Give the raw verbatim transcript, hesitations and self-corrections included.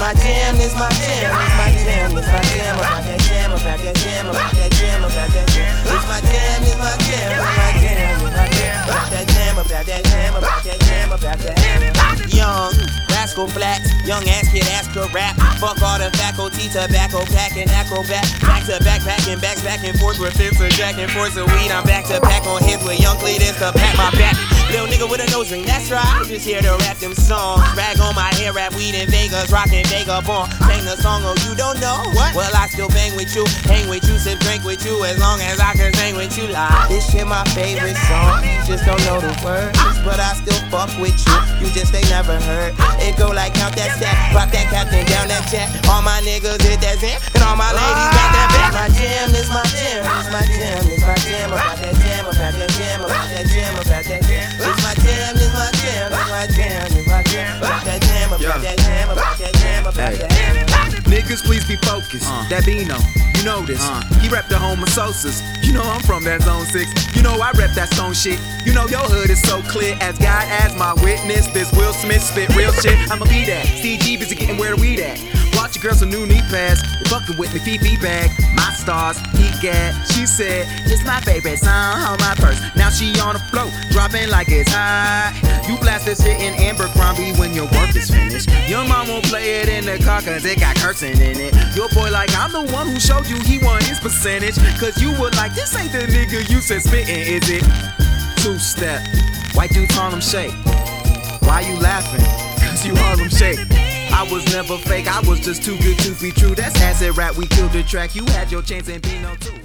my jam, this my jam, this my jam, this my jam, about that jam, about that jam, about that jam, about that jam. This my jam, this my jam, this my jam, this my jam, about that jam, about that jam, about that jam, about that jam. Young, rascal flat, young ass kid, ask to rap. Fuck all the faculty, tobacco packing, acrobat. Back to back, packing, backs back and forth with fifths of jack and forth of weed. I'm back to back on hits with young Cletus to pat my back. Little nigga with a nose ring, that's right. I'm just here to rap them songs. Rag on my hair, rap weed in Vegas, rockin' Vega Born. Sing the song, oh you don't know what? Well I still bang with you, hang with you, sip drink with you, as long as I can sing with you. Like this shit my favorite song. You just don't know the words, but I still fuck with you. You just ain't never heard. It go like count that stack, rock that captain down that chat. All my niggas hit that zam, and all my ladies got that back. My jam, this my jam, this my jam, this my jam, about that jam, about that jam, about that jam, about that jam. This my jam, this my jam, this my jam, this my jam, about that jam, about that jam, about that jam, about that jam. Niggas, please be focused. Uh. That Bino, you know this. Uh. He rep the Homosocials. You know I'm from that zone six. You know I rep that stone shit. You know your hood is so clear as God as my witness. This Will Smith spit real shit. I'ma be that. C G busy getting where the weed at. Watch your girl some new knee pads. You fucking with me, Fifi bag. My stars, he gat. She said, it's my favorite song on my purse. Now she on the float, dropping like it's hot. You blast this shit in Abercrombie when your work is finished. Your mom won't play it in the car cause it got cursing in it. Your boy like, I'm the one who showed you he won his percentage. Cause you were like, this ain't the nigga you said spittin', is it? Two step, white dudes Harlem shake. Why you laughing? Cause you Harlem shake. I was never fake, I was just too good to be true. That's acid rap, we killed the track. You had your chance and Bino too.